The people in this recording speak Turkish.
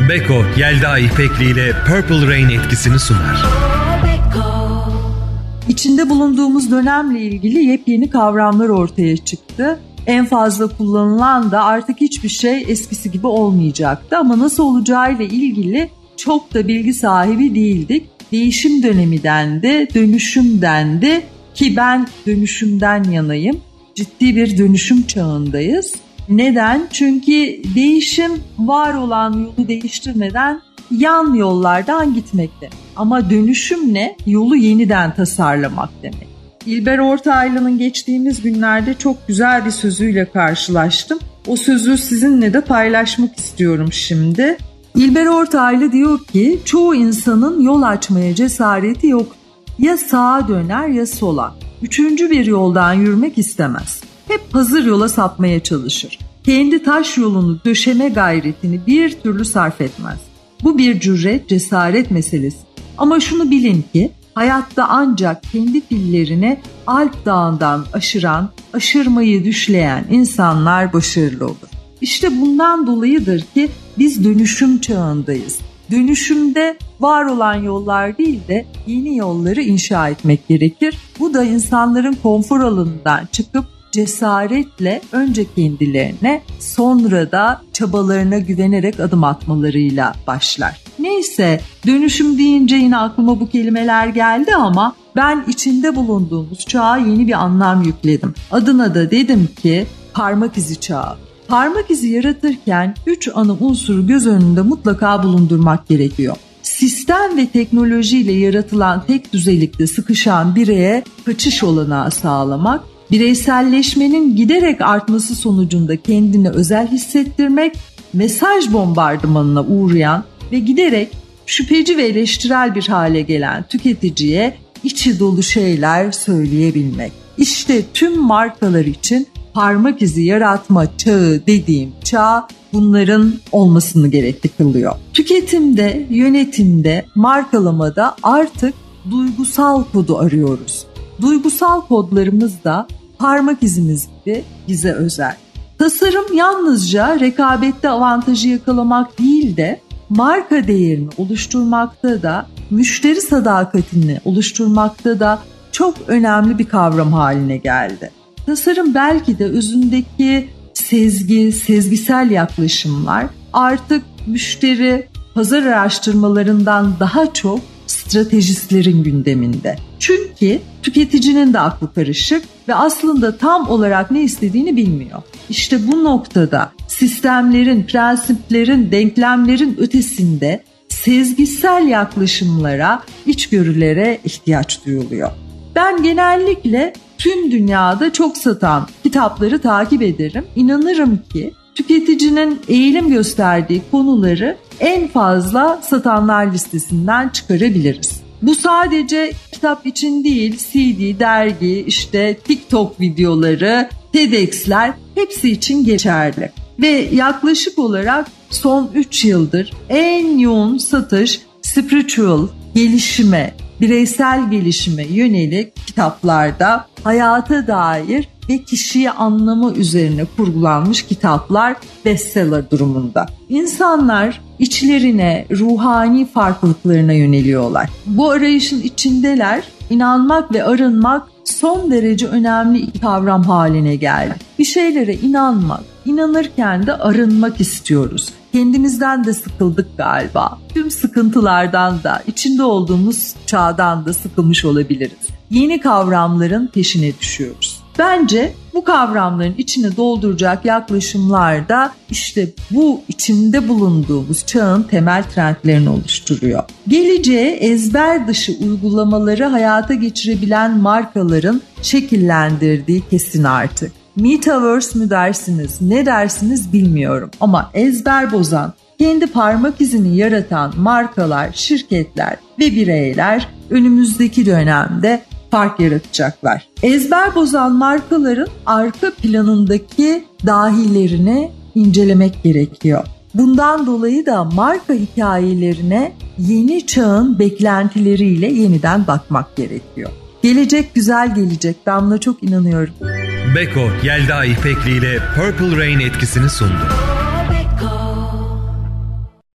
Beko, Yelda İpekli ile Purple Rain etkisini sunar. İçinde bulunduğumuz dönemle ilgili yepyeni kavramlar ortaya çıktı. En fazla kullanılan da artık hiçbir şey eskisi gibi olmayacaktı ama nasıl olacağıyla ilgili çok da bilgi sahibi değildik. Değişim dönemi dendi, dönüşüm dendi ki ben dönüşümden yanayım. Ciddi bir dönüşüm çağındayız. Neden? Çünkü değişim var olan yolu değiştirmeden yan yollardan gitmek demek. Ama dönüşüm ne? Yolu yeniden tasarlamak demek. İlber Ortaylı'nın geçtiğimiz günlerde çok güzel bir sözüyle karşılaştım. O sözü sizinle de paylaşmak istiyorum şimdi. İlber Ortaylı diyor ki çoğu insanın yol açmaya cesareti yok. Ya sağa döner ya sola. Üçüncü bir yoldan yürümek istemez. Hep hazır yola sapmaya çalışır. Kendi taş yolunu döşeme gayretini bir türlü sarf etmez. Bu bir cüret, cesaret meselesi. Ama şunu bilin ki hayatta ancak kendi fillerini Alp Dağı'ndan aşırmayı düşleyen insanlar başarılı olur. İşte bundan dolayıdır ki biz dönüşüm çağındayız. Dönüşümde var olan yollar değil de yeni yolları inşa etmek gerekir. Bu da insanların konfor alanından çıkıp cesaretle önce kendilerine sonra da çabalarına güvenerek adım atmalarıyla başlar. Neyse, dönüşüm deyince yine aklıma bu kelimeler geldi ama ben içinde bulunduğumuz çağa yeni bir anlam yükledim. Adına da dedim ki parmak izi çağı. Parmak izi yaratırken 3 ana unsuru göz önünde mutlaka bulundurmak gerekiyor. Sistem ve teknolojiyle yaratılan tek düzelikte sıkışan bireye kaçış olanağı sağlamak, bireyselleşmenin giderek artması sonucunda kendini özel hissettirmek, mesaj bombardımanına uğrayan ve giderek şüpheci ve eleştirel bir hale gelen tüketiciye içi dolu şeyler söyleyebilmek. İşte tüm markalar için parmak izi yaratma çağı dediğim çağ bunların olmasını gerekli kılıyor. Tüketimde, yönetimde, markalamada artık duygusal kodu arıyoruz. Duygusal kodlarımız da parmak izimiz gibi bize özel. Tasarım yalnızca rekabette avantajı yakalamak değil de marka değerini oluşturmakta da, müşteri sadakatini oluşturmakta da çok önemli bir kavram haline geldi. Tasarım belki de özündeki sezgisel yaklaşımlar artık müşteri pazar araştırmalarından daha çok stratejistlerin gündeminde. Çünkü tüketicinin de aklı karışık ve aslında tam olarak ne istediğini bilmiyor. İşte bu noktada sistemlerin, prensiplerin, denklemlerin ötesinde sezgisel yaklaşımlara, içgörülere ihtiyaç duyuluyor. Ben genellikle tüm dünyada çok satan kitapları takip ederim. İnanırım ki tüketicinin eğilim gösterdiği konuları en fazla satanlar listesinden çıkarabiliriz. Bu sadece kitap için değil, CD, dergi, işte TikTok videoları, TEDx'ler hepsi için geçerli. Ve yaklaşık olarak son 3 yıldır en yoğun satış spiritual, gelişime, bireysel gelişime yönelik kitaplarda hayata dair ve kişiyi anlamı üzerine kurgulanmış kitaplar bestseller durumunda. İnsanlar içlerine, ruhani farklılıklarına yöneliyorlar. Bu arayışın içindeler. İnanmak ve arınmak son derece önemli iki kavram haline geldi. Bir şeylere inanmak, inanırken de arınmak istiyoruz. Kendimizden de sıkıldık galiba. Tüm sıkıntılardan da, içinde olduğumuz çağdan da sıkılmış olabiliriz. Yeni kavramların peşine düşüyoruz. Bence bu kavramların içine dolduracak yaklaşımlar da işte bu içinde bulunduğumuz çağın temel trendlerini oluşturuyor. Geleceğe ezber dışı uygulamaları hayata geçirebilen markaların şekillendirdiği kesin artık. Metaverse mi dersiniz, ne dersiniz bilmiyorum ama ezber bozan, kendi parmak izini yaratan markalar, şirketler ve bireyler önümüzdeki dönemde fark yaratacaklar. Ezber bozan markaların arka planındaki dahilerini incelemek gerekiyor. Bundan dolayı da marka hikayelerine yeni çağın beklentileriyle yeniden bakmak gerekiyor. Gelecek güzel gelecek. Ben buna çok inanıyorum. Beko, Yelda İpekli ile Purple Rain etkisini sundu.